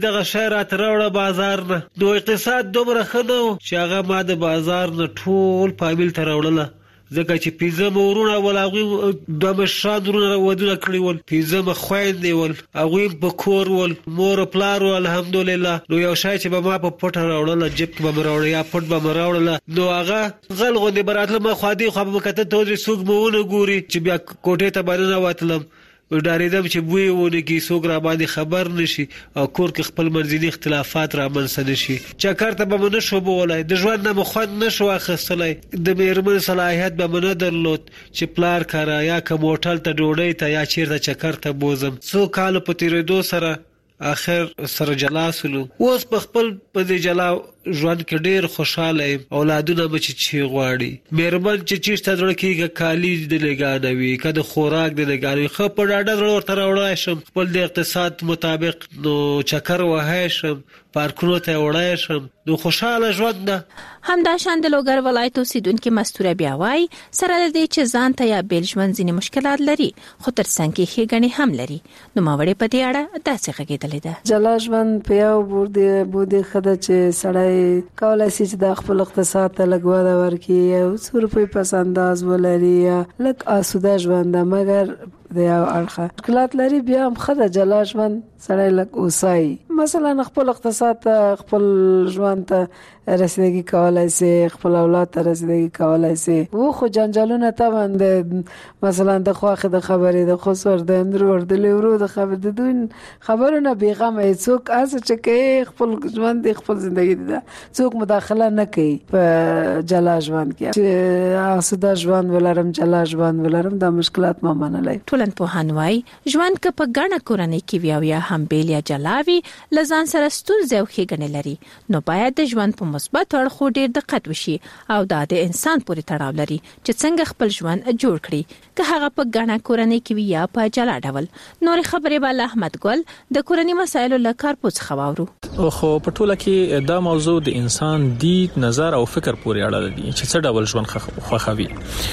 دغه شی راته راوړه بازار نه. نو اقتصاد دومره ښه نه و چې هغه ما د بازار نه ټول فامیل ته راوړله، ځکه چې 5 ورونه ول، هغوی 2 مشران ورونه ودونه کړي ول، 5 خویندې ول، هغوی په کور ول، مور پلار ول الحمدلله. نو یو شی چې به ما په پټه راوړله، جیب کې به مې راوړله یا پټ به مې راوړله، نو هغه غل غوندې به راتله، ما خوا دې خوا به مې کتل ته څوک مې ونه ګوري چې بیا کوټې ته به ننوتلم. ډارېدم چې بوی ونه کړي، څوک را باندې خبر نشي او کور کې خپل منځني اختلافات رامنځته نشي. چکر ته به مې نشو بولی، د ژوند نه مې خوند نشو اخیستلی، د مېرمن صلاحیت به مې نه درلود چې پلار کره یا که موټل ته ډوډۍ ته یا چیرته چکر ته بوزم. 100 کالو په تېرېدو سره آخر سره جلا سلو. اوس په خپل په دې جلا ژوند کې ډېر خوشحاله یم. اولادونه مې چې غواړي، مېرمن چې چېرته زړه کېږي کالي د لګانوي، که د خوراک د لګانوي، ښه په ډاډه زړه ورته راوړی شم، خپل د اقتصاد مطابق نو چکر وهی شم، پارکونو ته وړی شم، نو خوشحاله ژوند ده. همداشان د لوګر ولایت اوسیدونکي مستوره بیا وایي سره له دې چې ځان ته یا بیل ژوند ځینې مشکلات لري، خو تر څنګ کې ښېګڼې هم لري. نوموړې په دې اړه داسې غږېدلې ده: جلا ژوند په یو بودې ښه ده چې سړی کولای شي چې د خپل اقتصاد ته لږ وده ورکړي، یو څو روپۍ پس انداز ولري، یا لږ آسوده ژوند ده. مګر د یو اړخه مشکلات لري، بیا هم ښه ده جلا ژوند سړی لږ اوسایي، مثلا خپل اقتصاد ته، خپل ژوند ته رسیدگی کولای شي، خپل اولاد ته رسیدگی کولای شي. و خو جنجالونه طبعا د مثلا د خواخې د خبرې د خسر د اندرور د لیورو د خبر د دوی خبرونه بیغمه، څوک از چې کوي خپل ژوند خپل ژوندۍ ده، څوک مداخله نه کوي په جلا ژوند کې. چې آسوده ژوند ولرم، جلا ژوند ولرم، دا مشکلات ما منلای. ټولنپوهان وايي ژوند که په ګڼه کورنۍ کې وي او یا هم بیل یا جلا وي، له ځان سره ستونزې او ښېګڼې لري، نو باید د ژوند په مثبت اړخو ډېر دقت وشي او دا د انسان پورې تړاو لري چې څنګه خپل ژوند جوړ کړي، که هغه په ګڼه کورنۍ کې وي یا په جلا ډول. نورې خبرې به له احمد ګل د کورنۍ مسایلو له کارپوه څخه واورو. خو په ټوله کې دا موضوع د انسان دید، نظر او فکر پورې اړه لري چې څه ډول ژوند خوښوي.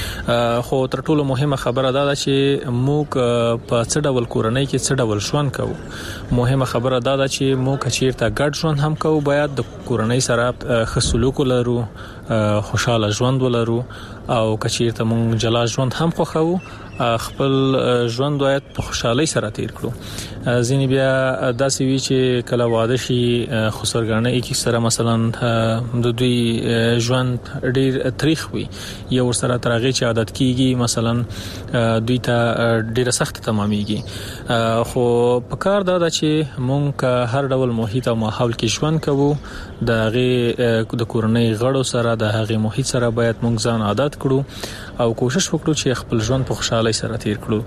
خو تر ټولو مهمه خبره دا ده چې موږ په څه ډول کورنۍ کې څه ډول ژوند کوو. مهمه خبره دا ده چې موږ چیرته ګډ ژوند هم کوو، باید د کورنۍ سره ښه سلوک ولرو، خوشاله ژوند ولرو، او کچیرته مونږ جلا ژوند هم خوښو، خپل ژوند باید په خوشحالۍ سره تیر کړو. ځینې بیا داسې وي چې کله واده شي خسرګانۍ کې سره مثلا د دوی ژوند ډیر تاریخ وي، یو ورسره تر هغه چې عادت کیږي، مثلا دوی ته ډیره سخت تمامېږي. خو په کار دا ده چې مونږ هر ډول محیط او ماحول کې ژوند کوو، د هغه د کورنۍ غړو سره، د هغه محیط سره باید مونږ ځان عادت کړو او کوشش وکړو چې خپل ژوند په خوشحالۍ سره تیر کړو.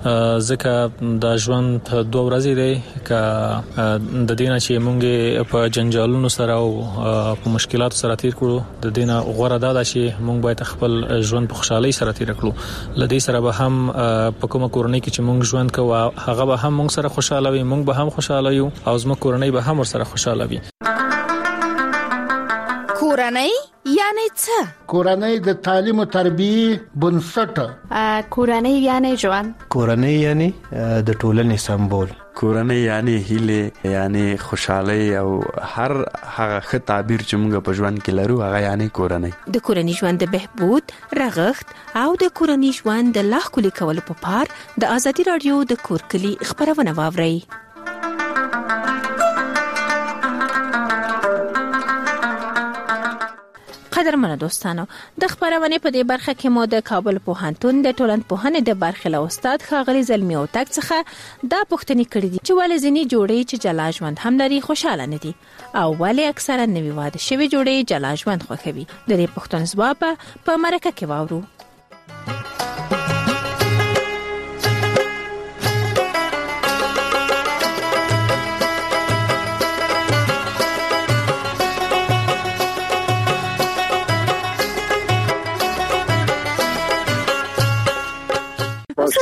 ځکه دا ژوند 2 ورځې دی، که د دینه چې مونږ په جنجالونو سره او په مشکلاتو سره تیر کړو، د دینه غوړه دا ده چې مونږ باید خپل ژوند په خوشحالۍ سره تیر کړو. لدې سره به هم په کومه کورنۍ کې چې مونږ ژوند کوو هغه به هم مونږ سره خوشاله وي، مونږ به هم خوشاله یو او زموږ کورنۍ به هم ورسره خوشاله وي. کورنۍ یعنی څه؟ کورنۍ د تعلیم او تربیه بنسټ. کورنۍ یعنی ژوند. کورنۍ یعنی د ټولنې سمبول. کورنۍ یعنی هیله، یعنی خوشحالي او هر هغه ښه تعبیر چې موږ په ژوند کې لرو هغه یعنی کورنۍ. د کورنۍ ژوند د بهبود، رغښت او د کورنۍ ژوند د لا ښکلي کولو په پار د آزادي رادیو د کور کلی خبرونه واورئ. قدرمنو دوستانو، د خبرونه په دې برخه کې مو د کابل پوهنتون د ټولنپوهنې د برخې له استاد ښاغلي زلمي اوتک څخه دا پوښتنې کړې دي چې ولې ځینې جوړې چې جلا ژوند هم لري خوشاله نه دي او ولې اکثره نوي واده شوي جوړې جلا ژوند خوښوي. د دې پوښتنې ځواب په مرکه کې واورو.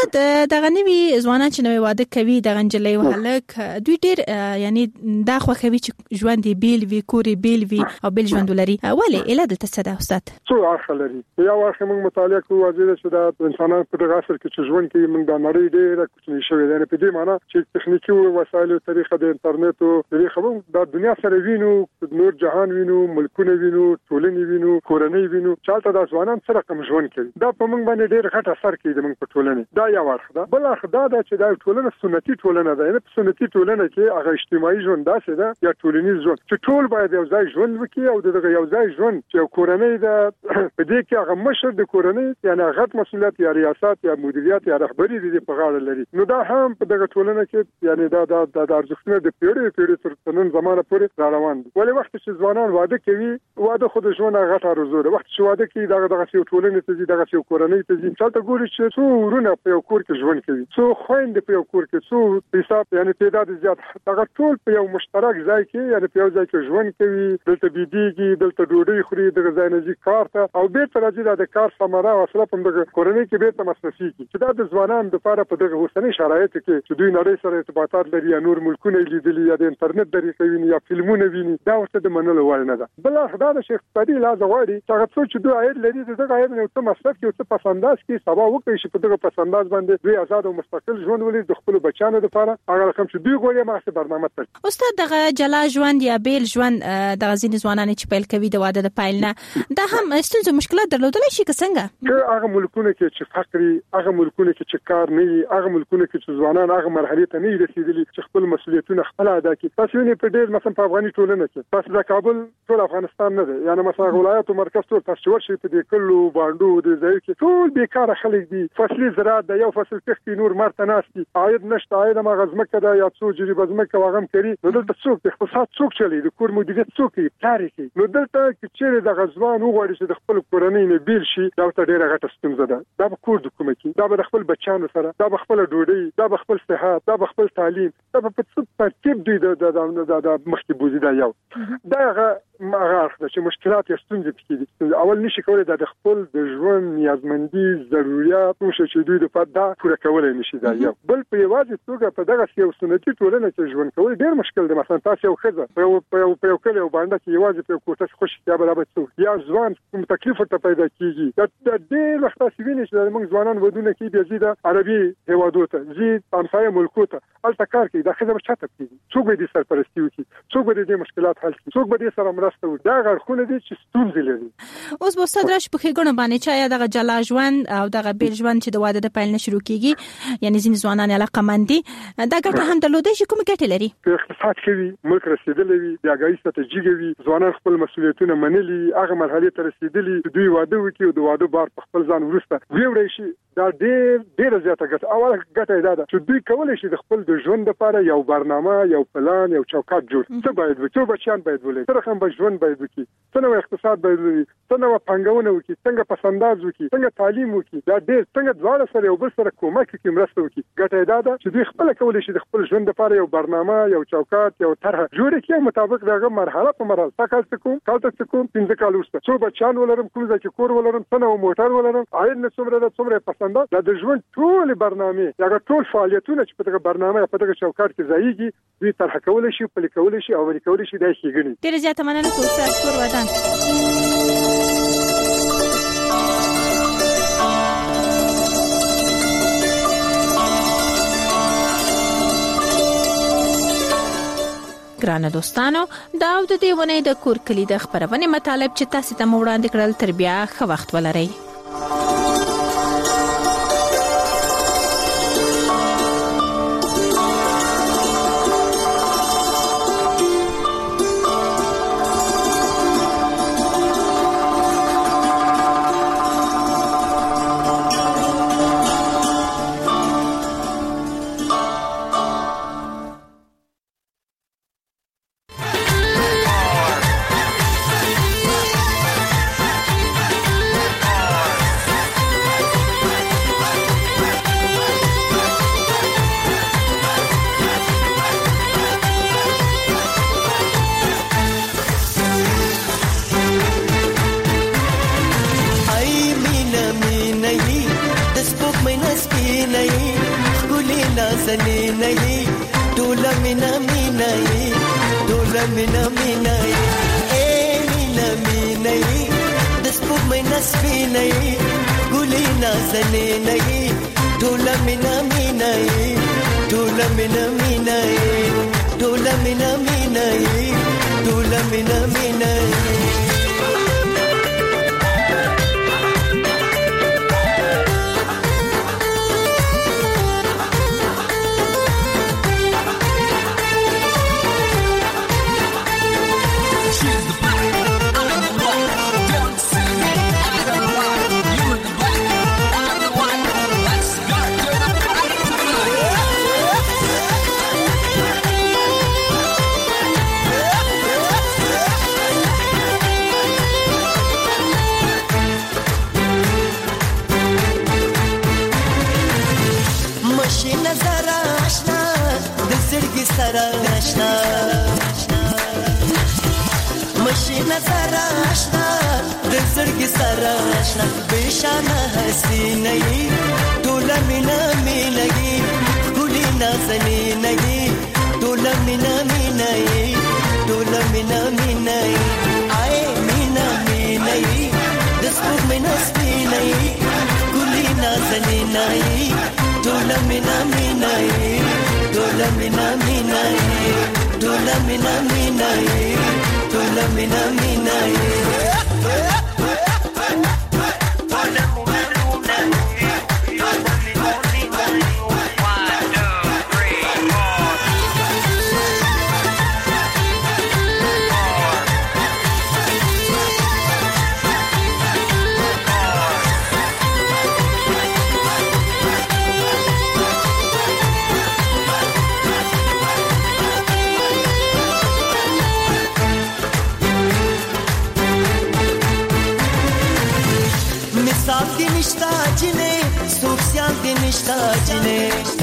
استاد دغه نوی ځوانان چې نوې واده کوي دغه نجلۍ او هلک دوی ډیر یعنی دا خوښوي چې ژوند یې بیل وي کور یې بیل وي او بیل ژوند ولري ولې اله دلته څه ده استاد څو اخر لري یو واخه موږ مطالعه کوو چې دا انسانان په دغه عصر کې چې ژوند کوي موږ د نړۍ ډېر کوچنی شوی دی په دې معنی چې تخنیکی وسایل او طریقه د انټرنیټ او طریقه د دنیا سره وینو نور جهان وینو ملکونه وینو ټولنې وینو کورنۍ وینو چالتہ د ځوانان سره کوم ژوند کوي دا په موږ باندې ډېر غټ اثر کوي د موږ په ټولنه دا یو اړخ ده بل اړخ دا چې دا ټولنه سنتي ټولنه ده نه سنتي ټولنه کې هغه اجتماعي ژوند داسې ده یا ټولنیز ژوند چې ټول باید یو ځای ژوند وکړي او دغه یو ځای ژوند چې کورنۍ ده په دې کې هغه مشر د کورنۍ یعنی غټ مسؤلیت یا ریاست یا مدیریت یا رهبری دي په غاړه لري نو دا هم په دغه ټولنه کې یعنی دا د ارزښتونو د پیړۍ تر نن زمانه پورې روان دي ولې وخت چې ځوانان واده کوي واده خود ژوند غټ ارزو ده وخت چې واده کوي دغه څو ټولنې ته دي دغه څو کورنۍ ته دي چې تاسو ګورئ چې څو ورونه په یو کور کې ژوند کوي څو خويندې په یو کور کې څو حساب یعنی تعداد زیات دغه ټول په یو مشترک ځای کې یعنی په یو ځای کې ژوند کوي دلته بيدیږي دلته ډوډۍ خوري دغه ځای نه ځي کار ته او بیرته راځي د کار ثمره او اصله په دغه کورنۍ کې بیرته مصرفي چې دا د ځوانانو لپاره په دغه اوسنۍ شرایطو کې چې دوی نړۍ سره ارتباطات لري یا نور ملکونه لیدلي یا د انټرنیټ طریقې ویني یا فلمونه ویني دا ورته د منلو وړ نه ده بل خدای د شیخ اقتصادي لحاظ غواړي چې هغه څو چې دوی عاید لري دغه عاید نه څه مصرف کوي څه پسنداز کوي سبا وکړي چې په دغه پسنداز باندې دوی آزاد او مستقل ژوند ولري د خپل بچانو لپاره هغه رقم چې دوی غواړي ماخه برنامه تر استاد دغه جلا ژوند یا بیل ژوند دغه ځینې ځوانان چې پیل کوي د واده د پایل نه دا هم ستونزې مشکلات درلودلی شي که څنګه هغه ملکونه کې چې فقري هغه ملکونه کې چې کار نه وي هغه ملکونه کې چې ځوانان هغه مرحله ته نه رسیدلي چې خپل مسؤلیتونه خپل ادا کړي تاسو نه په ډېر مثلا په افغاني ټولنه کې تاسو د کابل ټول افغانستان نه دی یعنی مثلا ولایت او مرکز ټول تاسو ورشي په دې کلو باندې د ځای کې ټول بیکاره خلک دي فصلي زراعت د یو فصل تختی نور مرته ناشتي عاید نشته عاید ما غزمکه دا یا څو جری بزمکه واغم کوي نو دلته څوک د اقتصاد څوک چلی د کور مدیریت څوک کوي تاریخي نو دلته چې د غزوان وغوړي چې د خپل کورنۍ نه بیل شي دا ته ډیره غټه ستونزه ده دا به کور د کومه کې دا به خپل بچانو سره دا به خپل ډوډۍ دا به خپل صحت دا به خپل تعلیم دا به په ترتیب دوی د مخکې بوزي دا یو دا مغاخ چې مشکلات یا ستونزې پکې دي اول نشي کولای د خپل د ژوند نیازمندي ضرورت نو چې دوی د پد دا پوره کولای نشي دا یو بل په یوازې توګه په دغه یو سنتي ټولنه کې ژوند کول ډېر مشکل دی مثلا تاسو یو خزه په یو کله باندې کې یوازې په کوټه خوش یا برابر څو یا ځوان کوم تکلیف ته پیدا کیږي دا ډېر وخت تاسو وینئ چې موږ ځوانان ودونه کې بیا زیاده عربي هوادو ته زید همسایه ملکو ته الته کار کوي دا خزه چاته کوي څوک به دې سرپرستی وکړي څوک به دې مشکلات حل کړي څوک به دې سره مرسته وکړي دا غړخونه دي چې ستونزې لري اوس به ستاسو راش په خېګونه باندې چې دغه جلا ژوند او دغه بیل ژوند چې د واده د پیل نه شروع کیږي یعنی ځین ځوانان علاقه مندي دا ګټه هم درلودي چې کوم ګټه لري په اقتصاد کې وي ملک رسیدلی وي د اګای ستراتیژي وي ځوانان خپل مسؤلیتونه منلي هغه مرحله ته رسیدلي دوی واده وکړي او د واده بار په خپل ځان ورسته ویوړي شي دا ډېر زیاته ګټه اوله ګټه دا ده چې دوی کولای شي د خپل د ژوند لپاره یو برنامه یو پلان یو چوکاټ جوړ څه باید وکړي بچیان باید ولې تر هم به ژوند باید وکړي څنګه اقتصاد باید وکړي څنګه پنګونه وکړي څنګه پسنداز وکړي څنګه تعلیم وکړي دا ډېر څنګه دواړه سره یو بل سره کومک کوي مرسته وکړي ګټه دا ده چې دوی خپل کولای شي د خپل ژوند لپاره یو برنامه یو چوکاټ یو طرح جوړ کړي مطابق دغه مرحله په مرحله تاسو کوم 15 کال وروسته څو بچیان ولرم کوم ځای کې کور ولرم څنګه موټر ولرم عاید نه څومره پسنداز دا د ژوند ټول برنامه یا ټول فعالیتونه چې په دغه برنامه په دغه چوکاټ کې ځایږي دوی طرح کولای شي پلي کولای شي او ورې کولای شي دا ښېګڼي ډېر زیاته مننه کوم ستاسو ودان ګرانه دوستانو دا د دې ونې د کور کلی د خبرونه مطالب چې تاسو ته وړاندې کړل تر بیا ښه وخت ولرئ مینا مینا اے مینا مینا د سپوږمۍ نسپینې ګلې نازنې نه ټول مینا مینا ټول مینا مینا ټول مینا مینا ټول مینا مینا مشینه سره آشنا د زړګي سره آشنا بشانه حسینه ټول مینا مینا ګلې نازنې نه ټول مینا مینا ټول مینا مینا آی مینا مینا د سپوږمۍ نسپینې ګلې نازنې نه ټول مینا مینا ټول مینا مینا ټول مینا مینا ټول مینا مینا Nishta jine, suksyam di nishta jine